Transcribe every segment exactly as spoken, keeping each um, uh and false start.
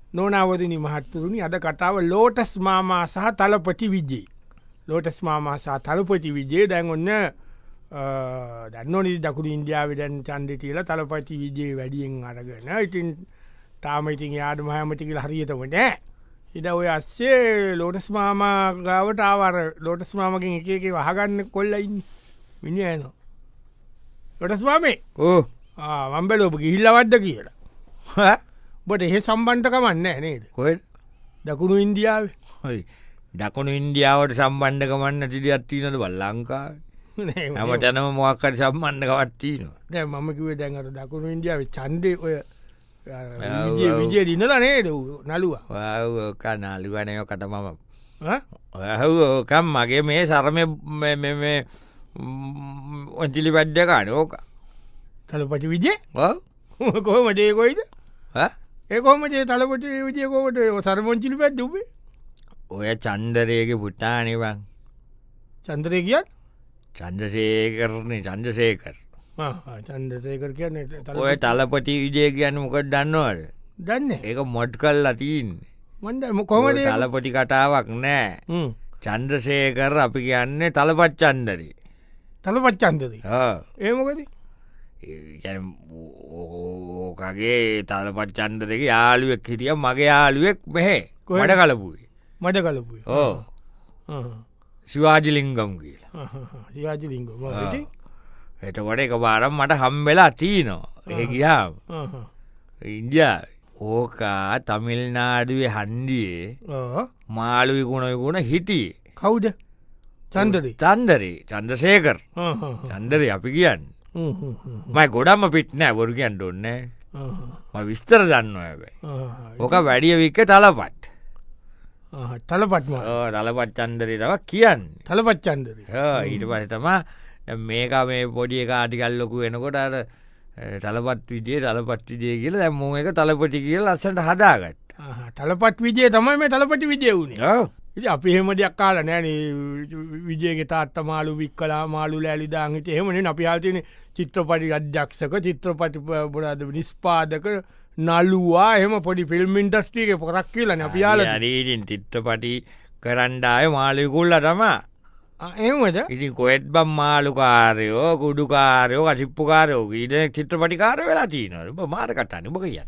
නොනවදිනි මහත්තුරුණි අද කතාව ලෝටස් මාමා සහ තලපති විජේ. ලෝටස් මාමා සහ තලපති විජේ දැන් ඔන්න දන්නනි දකුණු ඉන්දියාව දැන් චන්දය තියලා තලපති විජේ වැඩියෙන් අරගෙන ඉතින් තාම ඉතින් යාඩ මහමති කියලා හරියතම නෑ. ඉද ඔය අස්සේ ලෝටස් මාමා ගාවට ආවර ලෝටස් මාමකින් එක එක වහගන්න කොල්ලයින්න මිනියන ලොටස් මාමේ ඕ වම්බලෝප ගිහිල්ලවද්ද කියලා බට එහෙ සම්බන්ධකමන්න නේද කොයි දකුණු ඉන්දියාව හොයි දකුණු ඉන්දියාවට සම්බන්ධකමන්න ටිඩි අත්තිීනද බල් ලංකා නම ජනම මොක්කට සම්බන්ධකවත්තිීන දැ මම කිවේ දැන්ට දකුණු ඉන්දියාව චන්දය ඔය විජය දිනල නේද නලුවා නාලිවනය කටමම ඔහකම් මගේ මේ සරම ඔන්තිලි වැඩ්‍යකාන ඕක තලපති විජය කොහමටේ කොයිද ඒකොමටේ තලපට විජයකෝට සරමොංචිලි පැත්දුබේ ඔය චන්දරයක පුට්ටානිවන් චන්දරය කියත් චන්දසේකරන චන්දසේකර චන්දසේකර කියන්න ඔය තලපති විජය කියන්න මොකක් දන්නවද දන්න ඒක මොඩ් කල් ලතින් මන්ද කොමට තලපටි කටාවක් නෑ චන්ද්‍රසේකර අපි කියන්නේ තලපත් චන්දරී තලපත් චන්දරී ඒමකද ඕකගේ තලපත් චන්ද දෙක යාළුවෙක් හිටිය මගේ යාළුවෙක් මෙහෙ මට කලපුයි මට කලපුයි ඕ ශිවාජලිංගම් කියලා ශිවාජලිංගම එතකොට එක බාරම් මට හම්වෙලා තියනවා ඒ ගියාම ඉන්දියා ඕකා තමිල්නාඩුවේ හන්දියේ මාළුවිකුණවිකුණ හිටියේ කවුද චන්දරී චන්දරී චන්දසේකර චන්දරී අපි කියන්න මයි ගොඩම්ම පිට් නෑ බොරු කියන්න ඔන්නෑ ම විස්තර දන්න ඇබයි ඕක වැඩිය වික්ක තලපත් තලපත්ම තලපත් චන්දරී තව කියන්න තලපත් චන්දර ඊට පසතම මේක මේ පොඩිය කාටිකල්ලොකු වෙනකොට අර තලපත් විදිේ තලපත් විදිය කියල දැම්මෝ එක තලපටි කියල ලස්සට හදාගත් තලපත් විජය තමයි මේ තලපති විජය වුණේ ඉති අපි එහෙම දෙයක් කාල නෑන විජයගේ තාත්ත මාලු වික්කලා මාලු ලෑලිදාංගට එහෙමන අපි හල්තින චිත්‍රපටි අධ්‍යක්ෂක චිත්‍රපටි බොඩද නිස්පාදක නල්ලුවා එහම පොඩි ෆිල්ම් ඉන්ටස්ට්‍රික පොරක් කියලන අපි යාල රීටින් චිත්‍රපටි කරන්ඩාය මාලිකුල්ල තමා එමද ඉති කොෙත් බම් මාලුකාරයෝ කුඩුකාරයෝ කටිප්පුකාරයෝ ඉද චිත්‍රපටිකාර වෙලා තියනට මාර කටන්න බ කියන්න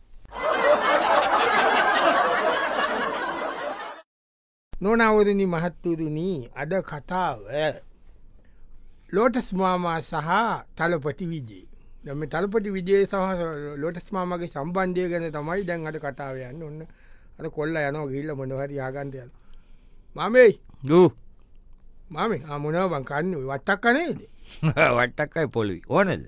නොනවරණි මහත්තුරුණී අද කතාව ලෝටස් මාමා සහ තලපති විජේ දම තලපති විජේ සහ ලෝටස් මාමගේ සම්බන්ධය ගැන තමයි දැන් අද කතාව යන්න ඔන්න අද කොල්ල යනවා ගිල්ල මොනහරි ආගන්තයන මමයි දූ මම ආමුණව බංකන්න වට්ටක් කනේද වට්ටක්කයි පොලි ඕනද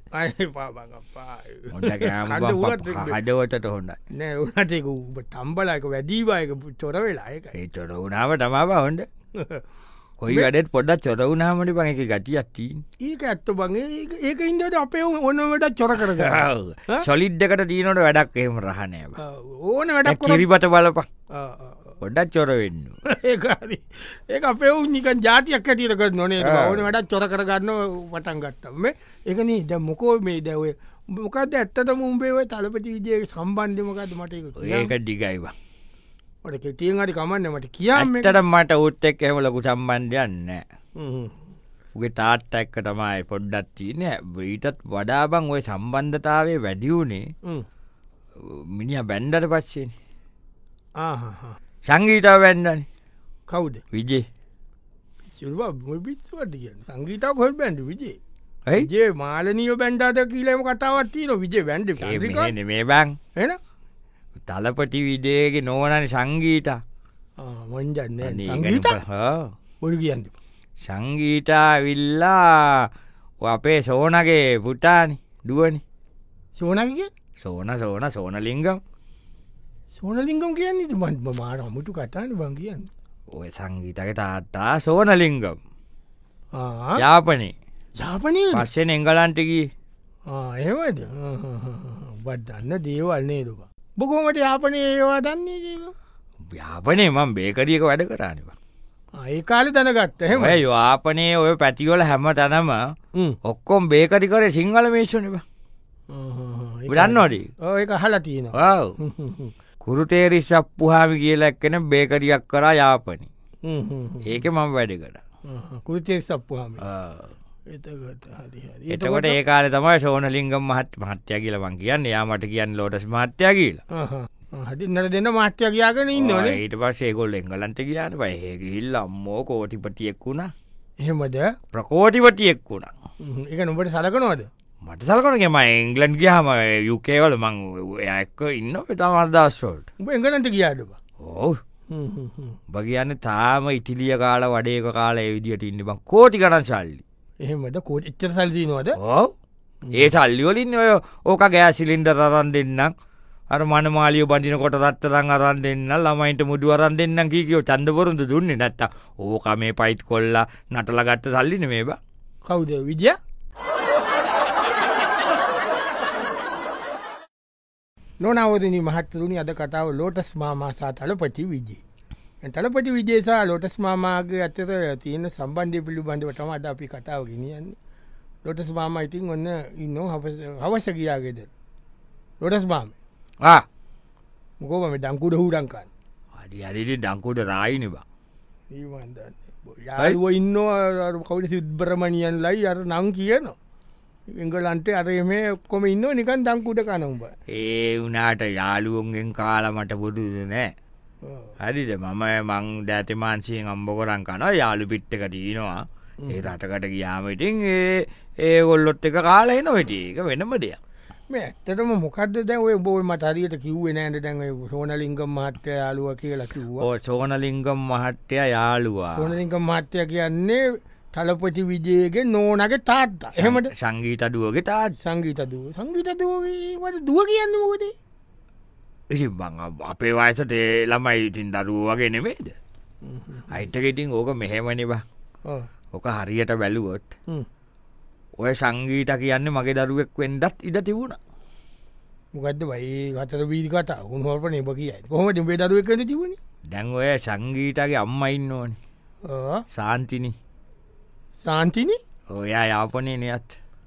හදවතට හොන්න නෑ උනටක තම්බලයක වැදීවායක චොර වෙලා ඒ චොර වුණාව තමාව හොන්ඩ කොයි වැඩට පොඩ්ඩත් චොර වුණාමට පං එක ගටියත්ති ඒක ඇත්ත බගේ ඒක ඉන්දට අපේ ඕනවට චොර කර සොලිඩ්ඩකට තියනට වැඩක් එහෙම රහනෑ ඕන වැඩක් කිරිපට බලපා පොඩ්ඩත් චොර වෙන්න ඒ අපේ නිකන් ජාතියක් ඇතිරක නොනේ ඕන වැඩත් චොර කරගන්න පටන් ගත්තම එකන ද මොකෝ මේ දැව මොකද ඇත්තට මුම්බේ තලපති විදිය සම්බන්ධමකද මට ඒක ඩිගයිවා මට කෙතියෙන් හරි කමන්න මට කියන්නට මට උත් එක් එම ලොකු සම්බන්ධයන්න උගේ තාට්ට එක්ක තමයි පොඩ්ඩත් තියන වීටත් වඩාබං ඔය සම්බන්ධතාවේ වැඩියවුණේ මිනිිය බැන්ඩට පච්චේ සංගීතාව වැන්නන කවුද විජේ පිත්වට කිය සංගීතාව කොල් බැන්ඩ විජේ ඇයිජේ මාලනීය බැන්ඩාද කියලම කතාවත්තින විජේ බැන්ඩ මේ බැං එන තලපටි විඩේගේ නොවනන සංගීත මොන්ජන්න සංගීත ඔඩු කියන්න සංගීතා විල්ලා අපේ සෝනගේ පුටානි දුවනි සෝනගේ සෝන සෝන සෝනලිංගම් සෝනලිංගම් කියන්නේ මන්ම මාර අමුතු කතාන බං කියන්න ඔය සංගීතක තාත්තා සෝනලිංගම් යාපනේ යාපනය පක්ෂණ එංගලන්ටකී ඒවද බත් දන්න දේවල්න්නේ දුවා බොකෝමට යාපනය ඒවා දන්නේ යාපනේ මම් බේකරියක වැඩ කරන්නවා ඒ කාලි දැනගත්ත හෙම යාපනය ඔය පැතිවල හැම තනම ඔක්කොම් බේකරි කර සිංහල මේශනව දන්නෝඩ ඒක හලා තියෙනවා කුරුතේරි සප්පුහාමි කියලා එක්කෙන බේකරියක් කරා යාපනි. ඒක මම වැඩ කර කුරුතේරි සප්පුහාමි. එතකොට ඒ කාලේ තමයි ෂෝනලිංගම් මහත් මහත්තයා කියලා මං කියන්නේ. යා මට කියන්නේ ලෝටස් මහත්තයා කියලා. හදින්නට දෙන්න මහත්තයා කියාගෙන ඉන්නවනේ. ඊට පස්සේ ඒගොල්ලෝ එංගලන්තෙ ගියානේ. බය ඒ ගිහිල්ලා අම්මෝ කෝටිපතියෙක් වුණා. එහෙමද? ප්‍රකෝටිපතියෙක් වුණා. ඒක නුඹට සලකනවද? මට සලකනවා මම එංගලන්ඩ් ගියාම යූ කේ වල මං එයා එක්ක ඉන්නවා තාම අදහස් වලට. උඹ එංගලන්තෙ ගියාද බා? ඔව්. උඹ කියන්නේ තාම ඉටිලිය කාලා වඩේක කාලා ඒ විදියට ඉන්නේ බං. කෝටි ගණන් සල්ලි. එහෙමද? කෝටි එච්චර සල්ලි දිනවද? ඔව්. ඒ සල්ලි වලින් ඔය ඕක ගෑස් සිලින්ඩර් අරන් දෙන්නම්. අර මනමාලිය බඳිනකොට රත්තරන් අරන් දෙන්නම්. ළමයින්ට මුඩු අරන් දෙන්නම් කී කියෝ ඡන්ද පොරොන්ද දුන්නේ නැත්තම් ඕක මේ පයිත් කොල්ලා නටලා ගත්ත සල්ලි නෙමෙයි බං. කවුද? විජය? නොනවදනි මහත්තරුණි අද කතාව ලෝටස් මාමා සහ තලපති විජේ. තලපති විජේ සහ ලෝටස් මාමාගේ අතර තියෙන සම්බන්ධය පිළිබඳව තමයි අද අපි කතාව ගෙනියන්නේ. ලෝටස් මාමා ඉතින් ඔන්න ඉන්නෝ හවස ගියාගේද. ලෝටස් මාමා. ආ. මොකෝ මේ දංකුඩ හුරන් කන්නේ. හරි හරි දංකුඩ රායිනේ බා. ඊ මන් දන්නේ. යාළුවෝ ඉන්නෝ අර කවුද සුබ්‍රමණියන්ලයි අර නම් කියනවා. එංගලන්තේ අර මේ ඔක්කොම ඉන්නව නිකන් දංකුඩ කන උඹ. ඒ වුණාට යාළුවන්ගෙන් කාලා මට බුදුද නෑ. හරිද මම මං දැති මාංශයෙන් අම්බ කරන් කනවා යාළු පිට්ටකට ඉනවා. ඒ රටකට ගියාම ඉතින් ඒ ඒගොල්ලොත් එක කාලා එනවා ඉතින් ඒක වෙනම දෙයක්. මේ ඇත්තටම මොකද්ද දැන් ඔය ඔබ ඔය මට හරියට කිව්වේ නෑනේ දැන් ඔය සෝනලිංගම් මහත්තයා යාළුවා කියලා කිව්වා. ඔව් සෝනලිංගම් මහත්තයා යාළුවා. සෝනලිංගම් මහත්තයා කියන්නේ තලපති විජේගේ නෝනගේ තාත්තා. එහෙමද? සංගීත දුවගේ තාත්තා. සංගීත දුව. සංගීත දුවගේ වට දුව කියන්නේ මොකද? ඉතින් බං අපේ වයසට ඒ ළමයි ඉතින් දරුවෝ වගේ නෙමෙයිද? අයිට් එක ඉතින් ඕක මෙහෙමනේ බං. ඔව්. ඕක හරියට බැලුවොත්. හ්ම්. ඔය සංගීත කියන්නේ මගේ දරුවෙක් වෙන්නත් ඉඩ තිබුණා. මොකද්ද බයි හතර වීදි කතා. උන්වහන්සේ ඔබ කියයි. කොහොමද උඹේ දරුවෙක් වෙන්න තිබුණේ? දැන් ඔය සංගීතගේ අම්මා ඉන්නෝනේ. ඔව්. සාන්තිනි. සාන්තිනි? ඔයා යාපනයේ නියත්.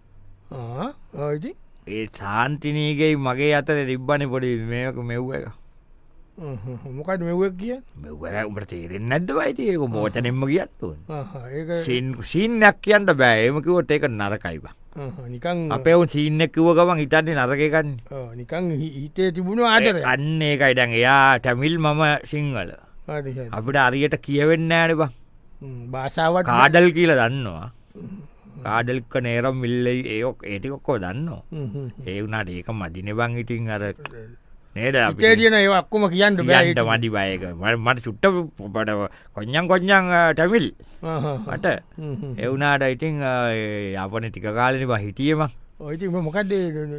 ආ ඔය ඉතින් ඒ සාන්තිනීගේ මගේ අතර තිබ්බනේ පොඩි මේක මෙව්ව එක. හ්ම් මොකද මෙව්ව එක කියන්නේ? මෙව්ව එක උඹට තේරෙන්නේ නැද්ද බයි ඉතින් ඒක මොචනෙම්ම කියන්න ඕනේ. ආහ් ඒක සීන් සීන් එකක් කියන්න බෑ. එහෙම කිව්වොත් ඒක නරකයි බං. ආහ් නිකන් අපේ උන් සීන් එක කිව්ව ගමන් හිතන්නේ නරක එකන්නේ. ඔව් නිකන් හිතේ තිබුණු ආදරය. අන්න ඒකයි දැන් එයා තමිල් මම සිංහල. හරි හරි. අපිට හරියට කියවෙන්නේ නෑනේ බං. භාෂාවත් කාඩල් කියලා දන්නවා. කාඩල්ක නේරම් මිල්ලයි ඒක් ඒටික ඔක්කොම දන්නවා. ඒ වුණාට ඒක මදිනේ බං ඉතින් අර නේද අපි ඉතින් ඒවා ඔක්කොම කියන්න බෑ ඒක මදි බය ඒක මට චුට්ට බඩ කොඤ්ඤම් කොඤ්ඤම් තමිල් මට ඒ වුණාට ඉතින් යාපනේ ටික කාලෙනේ බං හිටියේ මං. ඔය ඉතින් මොකද්ද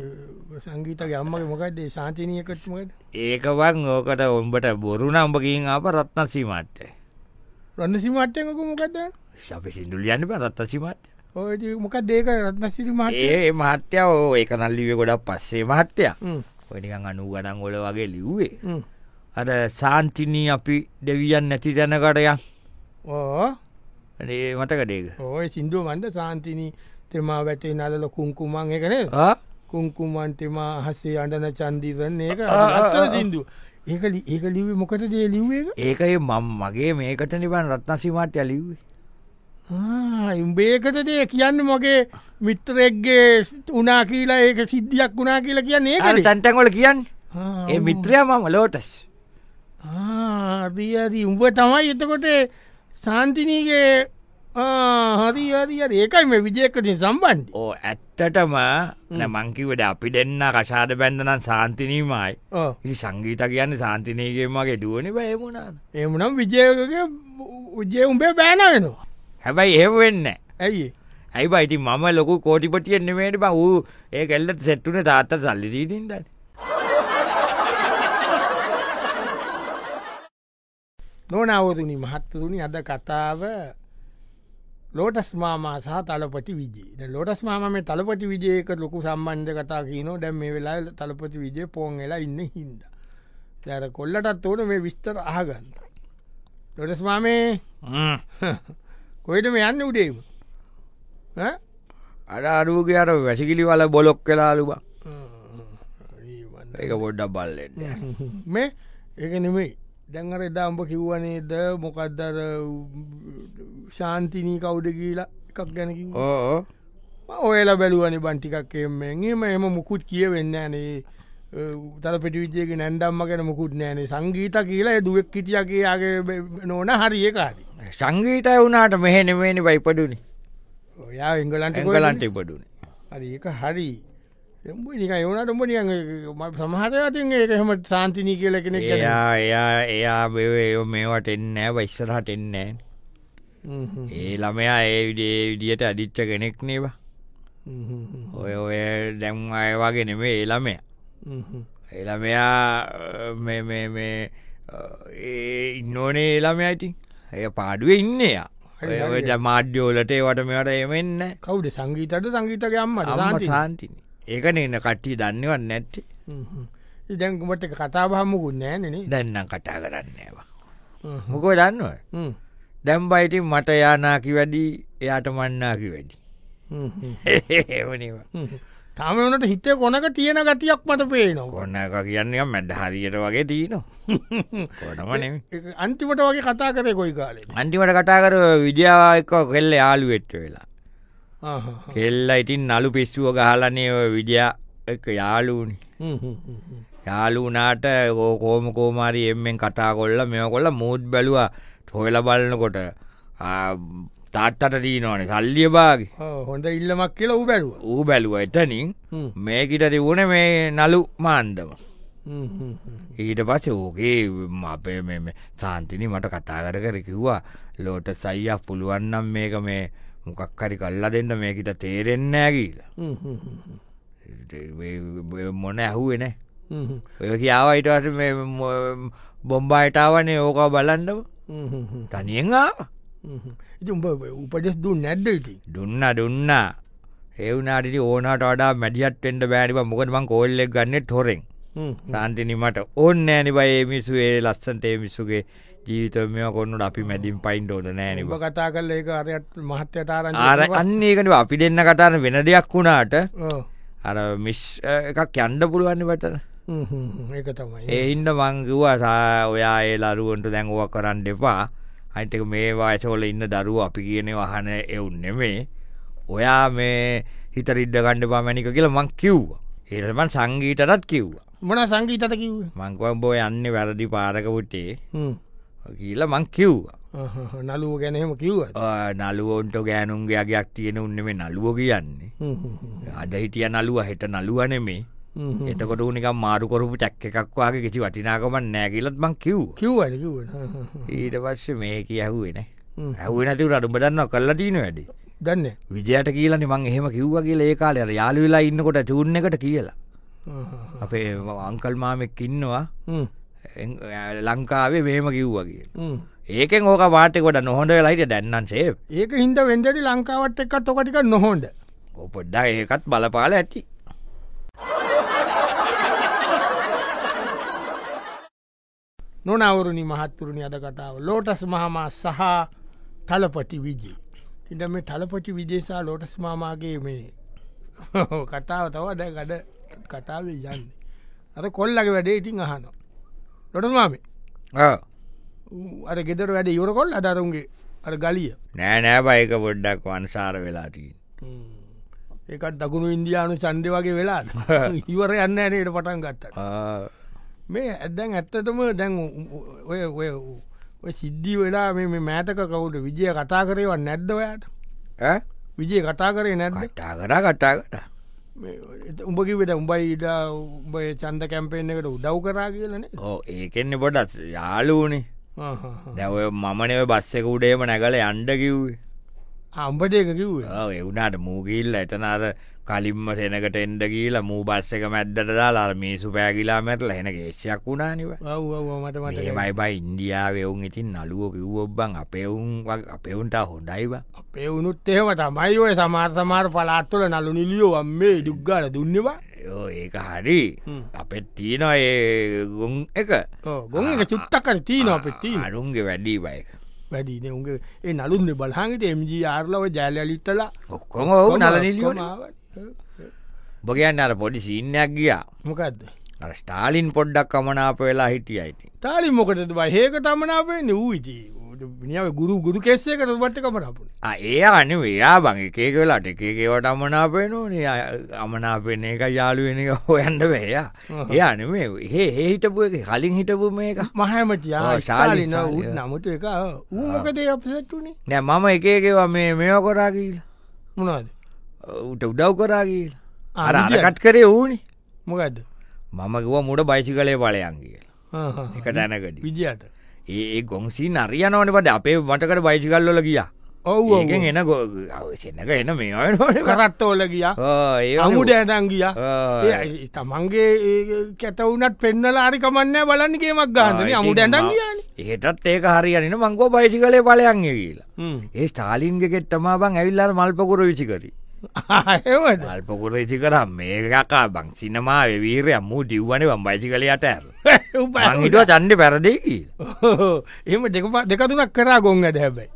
සංගීතගේ අම්මගේ මොකද්ද සාන්තිනී එකට මොකද්ද? ඒක බං ඕකට උඹට බොරු නම් උඹ ගිහින් ආප රත්නසී මාට්ටේ. රත්නසී මාට්ටෙන් ඔක මොකද්ද? අපි සින්දුල යන්න බෑ රත්නසී මාට්ටේ. ඔය ඉතින් මොකද්ද ඒක රත්නසී මාට්ටේ? ඒ මහත්තයා ඔය ඒක නම් ලිව්වේ ගොඩක් පස්සේ මහත්තයා. ඔය නිකන් අනූ ගණන් වල වගේ ලිව්වේ. අර සාන්තිනී අපි දෙවියන් නැති තැනකට යන්. ඕ. ඒ මතකද ඒක? ඔය සින්දුව මන්ද සාන්තිනී තෙමා වැටේ නලල කුංකුමන් ඒක නේද? ආ කුංකුමන් තෙමා අහසේ අඬන චන්දිරන් ඒක ලස්සන සින්දුව. ඒක ඒක ලිව්වේ මොකටද ඒ ලිව්වේ ඒක? ඒකයි මම මගේ මේකට නිබන් රත්නසී මාට්ටයා ලිව්වේ. ආ උඹේකටද කියන්නේ මගේ මිත්‍රෙක්ගේ උනා කියලා ඒක සිද්ධියක් උනා කියලා කියන්නේ ඒකද? අර තැන් තැන් වල කියන්නේ. ඒ මිත්‍රයා මම ලෝටස්. ආ හරි උඹ තමයි එතකොට සාන්තිනීගේ ආ හරි හරි හරි ඒකයි මේ විජේකට සම්බන්ධයි. ඕ ඇත්තටම නෑ මං කිව්වේ අපි දෙන්න කෂාද බැඳ නම් සාන්තිනීමයි. ඔව්. ඉතින් සංගීත කියන්නේ සාන්තිනීගේ මගේ දුවනේ බෑ එහෙම උනාන. එහෙම නම් විජේගේ විජේ උඹේ බෑන වෙනවා. හැබැයි එහෙම වෙන්නේ නෑ. ඇයි? ඇයි බා ඉතින් මම ලොකු කෝටිපතියෙක් නෙමෙයිනේ බං ඌ ඒ කෙල්ලට සෙට් උනේ තාත්තට සල්ලි දී දින්දානේ. නොනවතුනි මහත්තතුනි අද කතාව ලෝටස් මාමා සහ තලපති විජේ. දැන් ලෝටස් මාමා මේ තලපති විජේ එක්ක ලොකු සම්බන්ධ කතා කියනවා. දැන් මේ වෙලාවේ තලපති විජේ පොන් වෙලා ඉන්නේ හින්දා. දැන් අර කොල්ලටත් ඕන මේ විස්තර අහගන්න. ලෝටස් මාමේ හ්ම් කොහෙද මේ යන්නේ උදේම? ඈ අර අරුගේ අර වැසිකිලි වල බොලොක් වෙලාලු බං. ඒක පොඩ්ඩක් බල්ලෙන්න මේ ඒක නෙමෙයි දැන්ගර එදාම්ඹ කිව්වනේද මොකක්දර ශාන්තිනී කවුඩ කියලා එකක් ගැනකින් ඕ ඔයල බැලුවනි බන්ටිකක් එමෙන් එම එම මුකුත් කිය වෙන්න නේ තර පිටිවිජයක නැන්ඩම්ම ගැන මුකුත් නෑනේ සංගීත කියලා දුවක් කිටියගේගේ නොන හරි ඒකාරි සංගීතය වුණට මෙහෙනෙමනි බයිපඩුනි ඔයා එංගලන්ට ගලන්ට ඉපඩුන හරි ඒක හරි නික යවනට උඹ සමහතයතින් ඒකහම සාන්තිනී කියල කෙනෙ එයා එයා එයා බේ මේවට එන්නෑ වයිස්සරහට එන්නෑ ඒ ළමයා ඒ විඩේ විදියට අඩිච්ච කෙනෙක් නේවා ඔය ඔය දැම් අය වගේ නෙමේ ඒළමය එළමයා මේ ඉන්නෝනේ ඒළමයයිති ඇය පාඩුව ඉන්නයා ඔය මාඩ්‍යෝලට වට මෙවට එමෙන්න කවුද සංගීතට සංගීතක අම්ම සාන්තින ඒකන එන්න කට්ටිය දන්නවන් නැත්ති දැන්කුමට කතාබහමුකුත් නෑනනේ දැන්නම් කටා කරන්නේවා මොකෝ දන්නවා දැම්බයිඉතින් මට යානාකි වැඩි එයාට මන්නාකි වැඩි තම වනට හිතේ කොනක තියෙන ගතියක් මට පේනවා කොන්නක කියන්නේ මැඩ හරියට වගේ තියනවා කොනමන අන්තිමට වගේ කතා කරය කොයි කාලේ අන්තිමට කතා කර විද්‍යාවක කෙල්ල යාලු වෙට්ට වෙලා කෙල්ල ඉතින් නලු පිස්සුව ගහලනේ විද්‍යා එක යාලූනි යාලුනාට ඕ කෝම කෝමාරි එම්මෙන් කතා කොල්ල මෙම කොල්ල මූද් බැලවා හොයල බලන්නකොට තාත්තට දීනවන සල්ලිය බාගේ හොඳ ඉල්ලමක් කියල ඌ බැලුව ඌ බැලුව එතනින් මේකිට තිබුණ මේ නලු මාන්දම ඊට පස ඕගේ අපේ මෙ සාන්තිනි මට කතා කර කර කිව්වා ලෝට සයියක් පුළුවන්නම් මේක මේ මොකක්කරි කල්ලා දෙන්න මේකිට තේරෙන්නෑ කියලා මොන ඇහුවෙන ඔය කියාවයිටට බොම්බායිටාවනේ ඕක බලන්නව තනියෙන් ආව ඉති උඹ උපදෙස් දුන්න නැද්ද ඉති දුන්න දුන්න ඒවනාට ඕනට වඩා මැඩියට්ෙන්ට බෑනිව මොකද මං කෝල්ලෙක් ගන්න ටොරෙන් සාන්තිනිමට ඕන්න ෑනි බයි මිසුේ ලස්සන්ට මිසුගේ ජීවිත මෙ කොන්නට අපි මැදින් පයින් ෝද නෑනි කතා කල ඒ අරත් මහත්‍ය තාර ආර අන්නේකට අපි දෙන්න කතාන වෙන දෙයක් වුණාට අර මිස් එකක් යන්ඩ පුළුවන්න පටන ඒක තමයි ඒඉන්න මංගවා ඔයා ඒ ලරුවන්ට දැන්ගුවක් කරන්න එපා අයිතක මේ වායසෝල ඉන්න දරුව අපි කියන වහන එවුන් නෙමේ ඔයා මේ හිත රිද්ද ගණ්ඩ පාමැනික කියලා මං කිව්ව ඒරමන් සංගීතටත් කිව්ව මොන සංගීතට කිව්ව මංකවම් බෝ යන්න වැරදි පාරකපුටේ කියලා මං කිව්වා නලුව ගැනහෙම කිව්ව නලුවොන්ට ගෑනුන්ගේ අගයක් තියෙන උන්නෙම නලුව කියන්නේ අද හිටිය නලුව හෙට නලුවනෙමේ එතකොට නික මාරුකොරපු චැක්ක එකක් වගේ කිසි වටිනාකමන් නෑගලත් මං කිව් කිව්ව ඊට පස්ස මේ කිය ඇහුවෙන ඇහුව නැතිව අඩුම දන්න කල්ල තියන වැඩි දන්න විජයට කියලන මං එහෙම කිව්ව කියලා ඒ කාලයට යාලු වෙලා ඉන්නකොට චූන්න එකට කියලා අපේ අංකල් මාමෙක් ඉන්නවා ලංකාවේ මේම කිව්වගේ ඒකෙන් ඕක පාටකොට නොහොඳ වෙලායිට දැන්නන්සේ ඒක හින්ද වෙන්දට ලංකාවට එක්කත් ඔකටික නොහොන්ද ඔපොඩ්ඩා ඒකත් බලපාල ඇති නොනවරුණි මහත්තුරුණි අද කතාව ලෝටස් මහමා සහ තලපති විජී ඉට මේ තලපති විදේශා ලෝටස් මාමාගේ මේ කතාව තව දැ ගඩ කතාව යන්න අර කොල්ලගේ වැඩේ ඉතින් අහනවා ලොටස් මාමේ අර ගෙදර වැඩ ඉවර කොල් අදරුන්ගේ අර ගලිය නෑ නෑ බයික පොඩ්ඩක් වන්සාර වෙලාටී ඒකත් දකුණු ඉන්දයානු චන්දය වගේ වෙලා ඉවර යන්න ඇනට පටන් ගත්ත මේ ඇදැන් ඇත්තතම දැන් ඔය ඔය ඔය සිද්ධී වෙලා මේ මෑතක කවුට විජය කතා කරේව නැද්දවයාට විජය කතා කරේ නැද්ද කටා කර කටා කට උඹකි වෙට උඹයි ඉඩ උඹ චන්ද කැම්පේෙන් එකට උදව් කරා කියලන ඕ ඒකෙන්නේ පොඩත් යාලූනේ දැව මමනව බස්සක උඩේම නැගල අන්ඩ කිව්වේ අම්පට එක කිව්වේ එවුනාට මූගිල්ල එතනාද කලින්ම සෙනකට එන්ඩ කියලා මූ බස්සක මැද්දට දාලා මිසු පෑගිලා මැටල හෙන ගේශයක් වුණානිව මට මට මයි බයි ඉන්දියාවවුන් ඉතින් නලුව කිව්වොබ්බන් අපෙවුන් අපෙවුන්ට හොඳයිව අපේ වුණුත් එහෙම තමයි ඔය සමාර් සමාර පලාත්තුල නලු නිලියෝ අම්මේ දුක්ගල දුන්නවා ඒක හරි අපත් තියන ඒ ගොන් එක ගොන් එක චුත්තක්කර තියන අපෙත්ති අරුන්ගේ වැඩී බයික වැඩීන උන්ගේ ඒ නලුන්ද බලහගට එමජී ආර්ලව ජෑලලිත්තල ඔක්කොම ඔහු නල නිලියෝන බොගයන්න අර පොඩි සිීනයක් ගියා මොකක්ද ස්ටාලින් පොඩ්ඩක් කමනාප වෙලා හිටිය අයිති තාලි මොකටද හේක තමනාපෙන් වූ ඉති නියාව ගුරු ගුරු කෙස්සේකට බට්ට කමනාපුන ඒ අන එයා බං එකක වෙලාට එකකවට අමනාපයනෝ අමනාපෙන එක යාලුවෙන එක හොයන්ඩ වේයා ඒ අනම ඒ හිටපු එක කලින් හිටපු මේක මහමතියා ශාලින උත් නමුතු එක ඌමකද අපසැත්තුනේ නෑ මම එකකවා මේ මෙව කොරා කියීල මොනාද උට උඩව් කරා කියීල අර අරකට් කරේ වූනි මොකක්ද මම ගව මුඩ බයිසි කලේ බලයන් කියලා එක තැනකට විදිහට ඒ ගොන්සි නරියනවන පට අපේ මටකට බයිසිකල්ලොල ගිය ඔව් ඒකෙන් එන ගොසනක එන මේ කරත්තෝල ගිය ඒ අමුඩ ඇතන් ගිය තමන්ගේ කැතවුනත් පෙන්නල ආරිකමන්න බලන්නගේමක් ගාන්නන අමුඩ ඇඳන් කිය ඒටත් ඒක හරියන මංගෝ බයිසි කලේ බලයන් කියලා ඒ ස්ටාලින්ගේ කෙට්ටමා බං ඇවිල්ලාර මල්පකුර විසිකරී අල්පකුර ඉසි කරම් මේකකා බං සිනමා වීරය මූ ඩිව්වන බම් බයිසි කලයට ඇර හිටුව චන්ඩ පැරදිකි එම දෙක දෙකතුනක් කරා ගොන් ඇද හැබැයි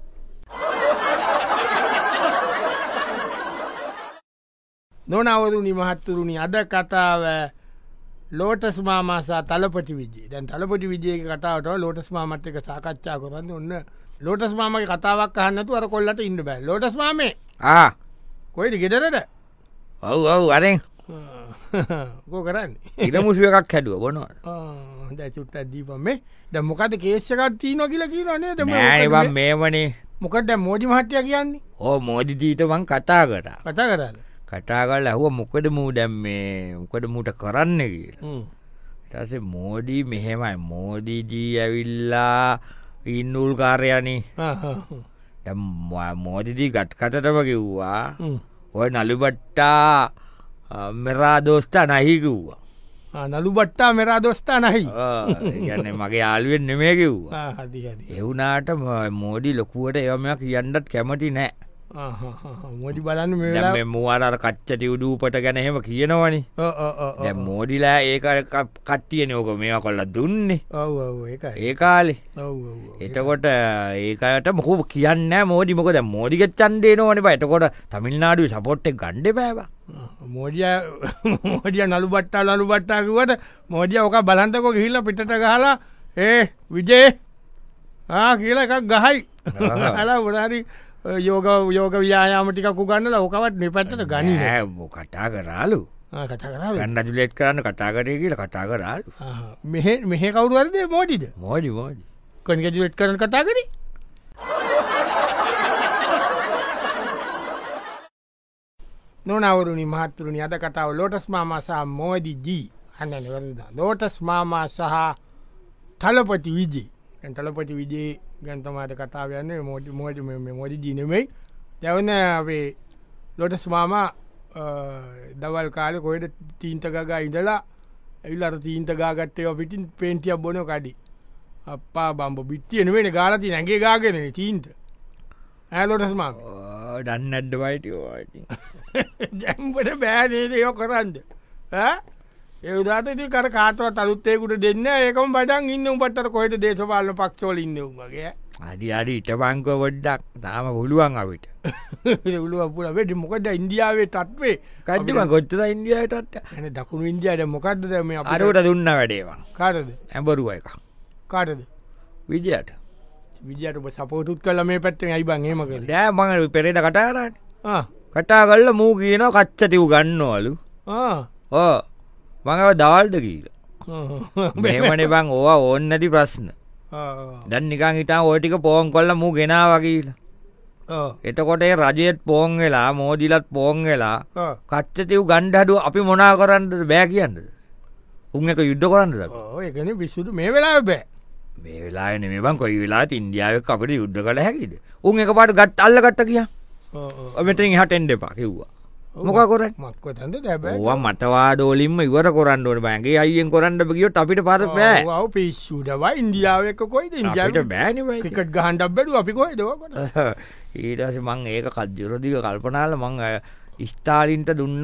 නොනවරුණි මහත්තුරුණි අද කතාව ලෝටස් මාමාසා තලපති විජේ දැන් තලපති විජයක කතාවට ලෝටස් මාමත් එක සාකච්ඡා කරන්න ඔන්න ලෝටස් මාමගේ කතාවක් අහන්නතු අර කොල්ලට ඉන්න බෑ ලෝටස් මාමේ ආ කොයිද ගෙදරද ඔව් ඔව් අරෙන් කෝ කරන්න ඉද මුසුව එකක් හැඩුව බොනවා ද චුට්ට දීපම මේ ද මොකද කේෂකත් තිීන කියල කියනේ නෑවා මේමනේ මොකට මෝජි මහට්ටය කියන්නේ ඕ මෝදි දීතවන් කතා කර කතා කරන්න කටා කල් ඇහුව මොකද මූ දැම්මේ මොකද මූට කරන්න කියලා ටස මෝඩී මෙහෙමයි මෝදීජී ඇවිල්ලා ඉන්නුල් කාරයනි මෝදිදී ගත් කටටම කිව්වා ඔය නළුබට්ටා මෙරා දෝස්ථා නහිකිව්වා නළු බට්ටා මෙරා දොස්ථා නහි ගන්න මගේ යාළුවෙන් නෙමේ කිව්වා එවුනාට මෝඩි ලොකුවට එවමයක් කියන්නත් කැමති නෑ මෝඩි බලන්න මේ මුවාර කච්චටි උඩූපට ගැන එහෙම කියනවනි දැ මෝඩිලා ඒක කට්ටිය නෝක මේවා කොල්ල දුන්නේ ඒ කාලේ එතකොට ඒකට මොකු කියන්න මෝඩි මොකද මෝදික චන්දේ නොවන එතකොට තමිල්නාඩු සපොට්ට ගණ්ඩ පෑව මෝඩිය මෝඩිය නළු බට්ටා ලළු බට්ටාකිවට මෝඩිය ඕක බලන්තකො ගිහිල්ල පිටට ගහලා ඒ විජේ කියලා එකක් ගහයි හලා උඩාරි යෝග යෝග ව්‍යායාමටිකු ගන්නල ඕකවත් නිපැත්තට ගනි බෝ කටා කරාලු ගන්නජුලෙට් කරන්න කතා කරය කියල කතා කරාලු මෙහ මෙහ කවුරුවරද මෝඩිද මෝඩි මෝඩි කොනිකජුලෙට් කරන කතා කරි නොනවරුණි මහත්තුරුණි අද කතාව ලෝටස් මාමා සහ මෝදි ජී අන්න ලෝටස් මාමා සහ තලපති විජී තලපති විජේ ගන්තමාට කතාවයන්න මෝඩ මෝඩ මෝඩි ජීනමයි දැවන අපේ ලොටස් මාමා දවල් කාල කොයට තීන්තගගා ඉඳලා ඇල්ලර තීන්තගා ගත්තේ පිටින් පේන්ටියක් බොන කඩි අපා බම්බ බිත්තියන වෙන ගාලති නැගේ ගාගෙන තීන්ත ඇලොටස් මාම ඩන්නඩ්ඩ වයිට ජැම්බට බෑනේදයෝ කරන්න ඒදාට ති කර කාතව තලුත්තේකුට දෙන්න ඒකම බඩන් ඉන්න උපටට කොයට දේශපාල පක්ෂෝල ඉන්න උමගේ අඩි අඩි ඉට බංක වොඩ්ඩක් තාම පුළුවන් අවිට උළුවපුල වැඩි මොකද ඉන්දියාවේ තත්වේ කට්ටිම ගොත්තද ඉන්දියාවටත් ඇන දකුණු ඉන්දියාට මොකක්ද මේ අරුවට දුන්න වැඩේවා කාටද ඇබරුව එක කාටද විජයට විජයට සපෝතුත් කල මේ පැත්තෙන් අයිබන් ඒම කළ දෑ මඟ පෙරේද කටාරන්න කටා කල්ල මූ කියන කච්චතිව් ගන්නවලු ඕ මඟව දවල්ද කියීල මෙමන බං ඕවා ඕන්න නැති ප්‍රශ්න දැන් නිකං හිටා ඕටික පෝන් කොල්ල මූ ගෙනා වගේලා එතකොට රජයත් පෝන් වෙලා මෝදිලත් පෝන් වෙලා කච්චතිව් ගණ්ඩහඩුව අපි මොනා කරන්නද බෑ කියන්නද උන් එක යුද්ධ කරන්නද ඒකන විස්සුට මේ වෙලා බෑ මේ වෙලා නෙම බං කොයි වෙලා ඉන්දියාවක් අපට යුද්ධ කළ හැකිද උන් එක පාට ගත් අල්ල ගත්ත කිය මෙතින් හට එන්ඩ එපා කිව්වා මොක කොර මක්කොතන්ද දැබ මටවාඩෝලින්ම ඉවර කොරන්නඩ බෑගේ අයියෙන් කොරන්න බගියොත් අපිට පත බෑ පිස්සුටවා ඉන්දියාවක කොයිද ඉන්දියාවට බෑන කට ගහන්ඩක් බැඩු අපි කොයි දකට ඊටස මං ඒක කද්ජුරදික කල්පනාල මං ස්ථාලින්ට දුන්න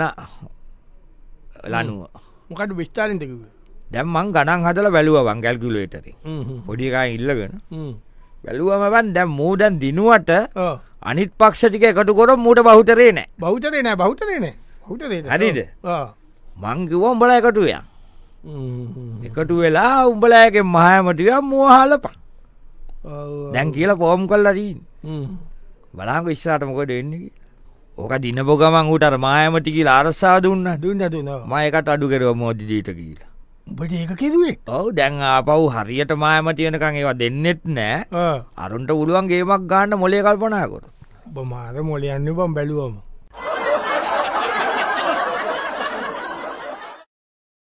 ලනුව මොකට විස්ථාලින්ටකිව දැම් මං ගණන් හදල බැලුව වංගැල්කුලේටර පොඩිකා ඉල්ලගෙන බැලුවමවන් දැම් මූදැන් දිනුවට අනිත් පක්ෂටික එකතු කොට මූට බෞතරේ නෑ බෞතරේ නෑ බෞතරේ නෑ හුට හරිද මංකිවෝම් බල එකටුවය එකටු වෙලා උඹලෑගෙන් මහෑමටිය මෝහලපන් දැන් කියලා පෝම් කල්ලා දීන් බලාංග ඉස්්‍රාටමක දෙන්නේ ඕක දිනපො ගමන් ඌටර මායමටි කියලා අරස්සා දුන්න දුන්න දුන්න මයකට අඩු කරව මෝදිදීට කියලා උඹට ඒක කිදුවේ ඔවු දැන් ආපව් හරියට මායමටියනකං ඒවා දෙන්නෙත් නෑ අරුන්ට උළුවන් ගේමක් ගාන්න මොලේ කල්පනා කොර බ මාර මොලයන්න බම් බැලුවම